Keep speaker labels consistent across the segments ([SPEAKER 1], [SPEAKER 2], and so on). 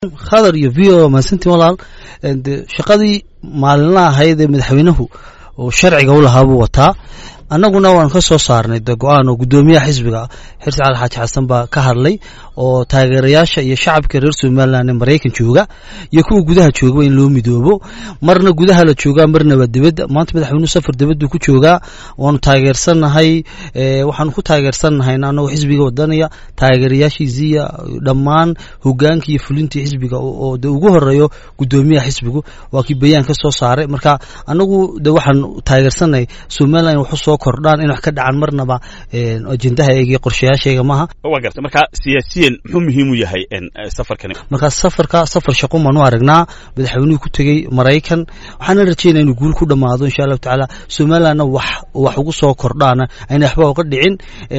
[SPEAKER 1] khadar iyo video maasantii walaal shaqadii maalinlaha ahayd ee madaxweynuhu oo sharciga u lahaa buu wataa annaguna waan ka soo saarnay go'aan oo gudoomiyaha xisbiga Xirsi Cali Xaaji Xasan baa ka hadlay oo taageerayaasha iyo shacabka reer Soomaaliland ee Mareykan jooga iyo kuwa gudaha jooga in loo midoobo marna gudaha la jooga marna dibadda maanta madaxweynuhu safar dibadda ku jooga waan taageersanahay waxaan ku taageersanahay annagu xisbiga wadaniga taageerayaashiisa dhammaan hoggaanka iyo fulintii xisbiga oo ugu horeeyo gudoomiyaha xisbigu waa kii bayaan ka soo saaray marka annagu waxaan taageersanahay Soomaaliland wuxuu soo kordhaan in wax ka dhacan marnaba ajendaha eegi qorshayaashayga maaha
[SPEAKER 2] waa gartay marka siyaasiyan muxuu muhiim u yahay safarkan
[SPEAKER 1] marka safar shaqo ma nu aragnaa madaxweynuhu ku tagay Mareykan waxaan rajaynayaa inuu guul ku dhamaado insha Allah taala Soomaaliland wax ugu soo kordhaan ayna waxba uga dhicin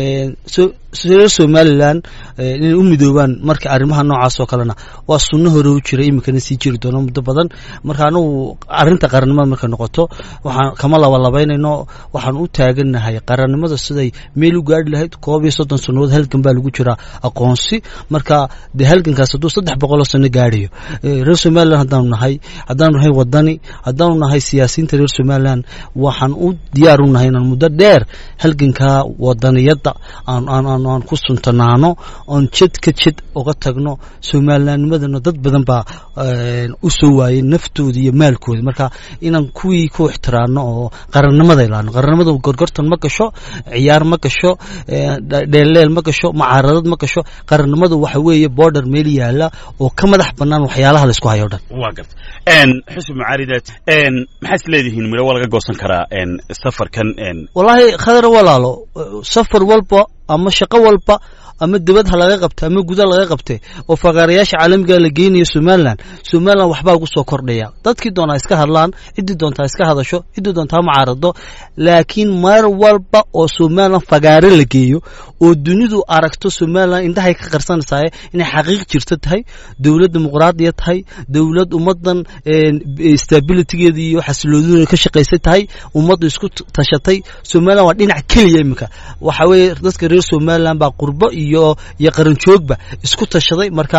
[SPEAKER 1] Soomaaliland in u midoobaan marka arrimaha noocaas oo kalena waa sunno hore u jiray imikana sii jiri doono muddo badan marka anagu arinta qarannimada marka noqoto waxaan kama labaynayno waxaan u taaganahay qarannimada siday meel u gaadhi lahayd 30 sanadood halkan baa lagu jira aqoonsi marka de halkankaas 300 sano gaadhiyo reer Soomaaliland haddaan nahay wadani haddaan nahay siyaasiyiinta reer Soomaaliland waxaan u diyaar u nahay inaan muddo dheer halkanka wadaniyada aan ku suntanaano on jid uga tagno Soomaalilandnimadana dad badan baa u soo waayay naftooda iyo maalkooda marka inaan kuwii ku ixtiraano oo qarannimada ilaano qarannimada gorgortan ma gasho ciyaar ma gasho dheelleel ma gasho mucaaradad ma gasho qarannimadu waxa weeye border meel yaala oo ka madax banaan waxyaalaha la isku hayo dhan
[SPEAKER 2] waa gartay xisbi mucaaridaad maxaad leedihiin miro walaga goosan karaa safarkan
[SPEAKER 1] wallahi khadar walaalo safar walba ama shaqo walba ama dibad laga qabtay ama gudaha laga qabtay oo faqaarayaasha caalamiga la geeyay Soomaaliland waxba ugu soo kordhaya dadkii doona iska hadlaan cidii doonta iska hadasho cidii doonta mucaarado laakiin mar walba oo Soomaaliland faqaare la geeyo oo dunidu aragto Soomaaliland indahay ka qarsanaysaa inay xaqiiq jirto tahay dawlad dimuqraadiyad tahay dawlad ummadan stability-geeda iyo xasiloonida ka shaqeysay tahay ummad isku tashatay Soomaaliland waa dhinac kaliya imika waxa weeye dadka reer Soomaaliland baa qurbo iyo qaran joogba isku tashaday marka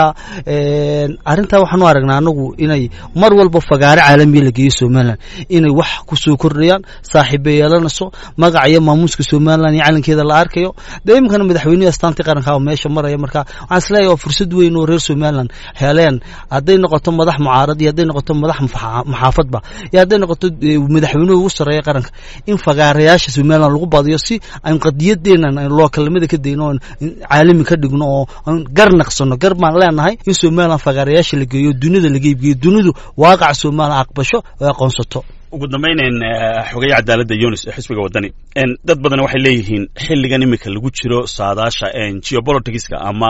[SPEAKER 1] arinta waxaan u aragnaa anagu inay mar walba fagaare caalami la geeyo Soomaaliland inay wax ku soo kordhiyaan saaxiibayaalaanaso magac iyo maamuuska Soomaaliland iyo calankeeda la arkayo deemkana madaxweynaha astaanta qaranka oo meesha maraya marka waxaan isleeyahay fursad weyn oo reer Soomaaliland heleen haday noqoto madax mucaarad iyo haday noqoto madax maxaafadba iyo haday noqoto madaxweynuhu ugu sareeya qaranka in fagaarayaasha Soomaaliland lagu badiyo si aan qadiyadeena loo kalmada ka deeyno caalami ka dhigno oo garnaqsano garmaan leenahay in Soomaaliland faqaarayaasha la geeyo dunida la geeyo dunidu waaqac Soomaaliland aqbasho oo aqoonsato
[SPEAKER 2] ugu dambeyneen xogaya cadaaladda Yunus xisbiga wadani dad badan waxay leeyihiin xilligan imika lagu jiro saadaasha geopoliticska ama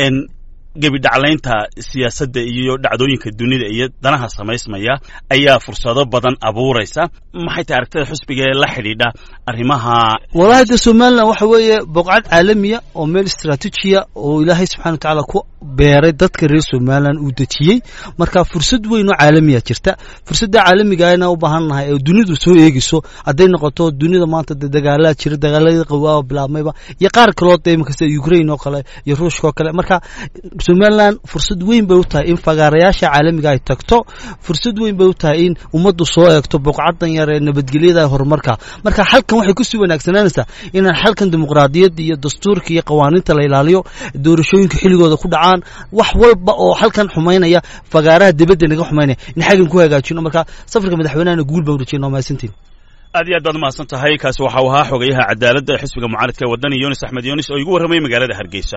[SPEAKER 2] gabi dhacleynta siyaasadda iyo dhacdooyinka dunida iyo danaha samaysmaya ayaa fursado badan abuuraysa maxay tahay aragtida xisbiga la xidhiidha arrimaha
[SPEAKER 1] wallahi Soomaaliland waxa weeye boqcad caalamiya oo meel istiraatiijiya oo Ilaahay subxaanahu wa ta'ala ku beeray dadka reer Soomaaliland uu dajiyay marka fursad weyn oo caalamiya jirta fursadda caalamiga ayna u baahanahay oo dunidu soo eegiso haday noqoto dunida maanta dagaalada jira dagaalada qawaa bilaabmayba iyo qaar kale oo deemanka sida Ukraine oo kale iyo Ruushka oo kale marka Soomaaliland fursad weyn bay u tahay in faqaarayaasha caalamiga ay tagto fursad weyn bay u tahay in ummaddu soo eegto boqcadan yar ee nabadgelyada horumarka marka halkan waxay ku sii wanaagsanaanstaa in halkan dimuqraadiyadda iyo dastuurka iyo qawaaniinta la ilaaliyo doorashooyinka xilligooda ku dhacaan wax walba oo halkan xumeynaya faqaaraha dibadda naga xumeynaya in xagan ku hagaajino marka safarka madaxweynaha guul baa u rajaynayaa maasantiin
[SPEAKER 2] aad iyo aad baad mahadsan tahay kaasi waxa uu ahaa xogayaha cadaaladda xisbiga mucaaradka wadani Yunus Axmed Yunus oo igu warramay magaalada Hargeysa